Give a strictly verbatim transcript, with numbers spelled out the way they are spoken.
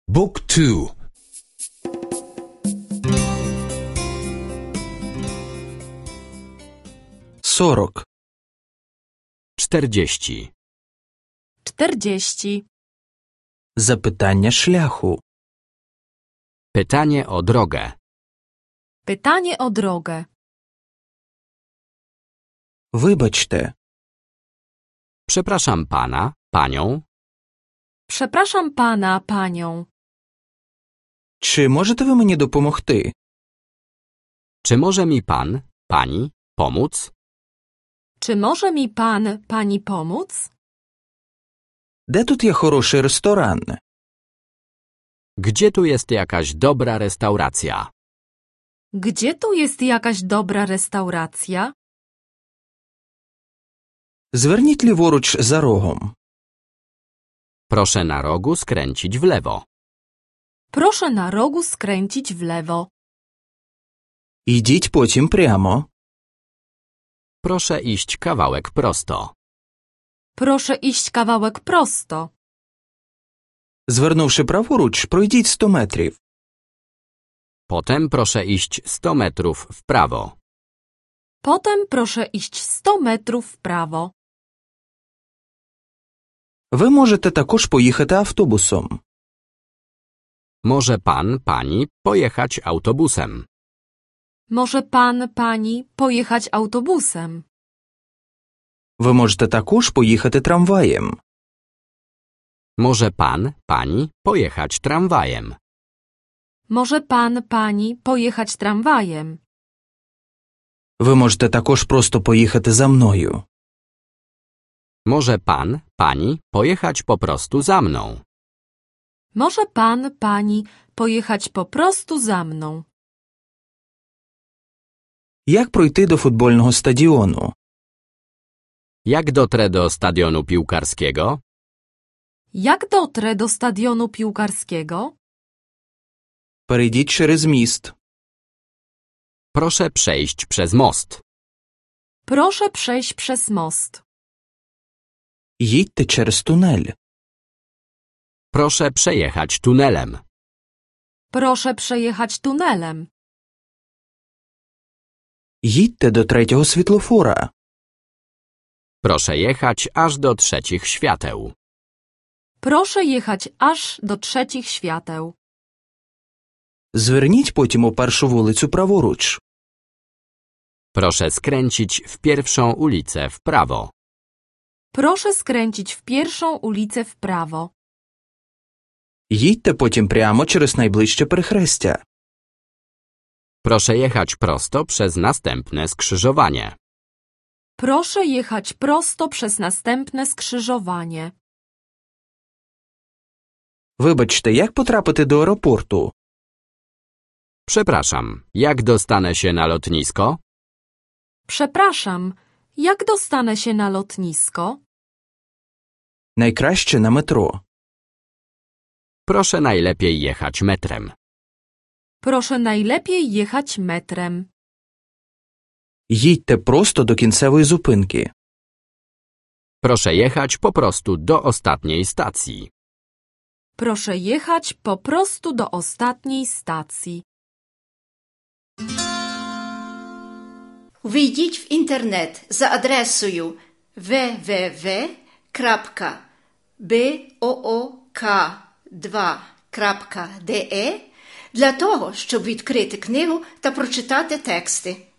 Book two. Сорок. Czterdzieści. Czterdzieści. Запитання шляху. Pytanie o drogę. Pytanie o drogę. Вибачте. Przepraszam pana, panią. Przepraszam pana, panią. Чи можете ви мені допомогти? Czy może mi pan, pani, pomóc? Czy może mi pan, pani pomóc? Де тут є хороший ресторан? Gdzie tu jest jakaś dobra restauracja? Gdzie tu jest jakaś dobra restauracja? Зверніть ліворуч за рогом. Proszę na rogu skręcić w lewo. Proszę na rogu skręcić w lewo. Йдіть потім прямо. Proszę iść kawałek prosto. Proszę iść kawałek prosto. Звернувши праворуч, пройдіть сто метрів. Potem proszę iść sto metrów w prawo. Potem proszę iść sto metrów w prawo. Ви можете також поїхати автобусом. Może pan, pani pojechać autobusem. Może pan, pani pojechać autobusem. Ви можете також поїхати трамваєм. Może pan, pani pojechać tramwajem. Może pan, pani pojechać tramwajem. Ви можете також просто поїхати за мною. Może pan, pani pojechać po prostu za mną. Może pan, pani pojechać po prostu za mną. Як пройти до футбольного стадіону? Jak dotrę do stadionu piłkarskiego? Jak dotrę do stadionu piłkarskiego? Перейдіть через міст. Proszę przejść przez most. Proszę przejść przez most. Їдьте через тунель. Proszę przejechać tunelem. Proszę przejechać tunelem. Їдьте до третього світлофора. Proszę jechać aż do trzecich świateł. Proszę jechać aż do trzecich świateł. Зверніть потім у першу вулицю праворуч. Proszę skręcić w pierwszą ulicę w prawo. Proszę skręcić w pierwszą ulicę w prawo. Їдьте потім прямо через найближче перехрестя. Proszę jechać prosto przez następne skrzyżowanie. Proszę jechać prosto przez następne skrzyżowanie. Вибачте, як потрапити до аеропорту? Przepraszam, jak dostanę się na lotnisko? Przepraszam, jak dostanę się na lotnisko? Найкраще на метро. Proszę najlepiej jechać metrem. Proszę najlepiej jechać metrem. Їдьте просто до кінцевої зупинки. Proszę jechać po prostu do ostatniej stacji. Proszę jechać po prostu do ostatniej stacji. Ввійдіть в інтернет за адресою w w w крапка book два крапка de для того, щоб відкрити книгу та прочитати тексти.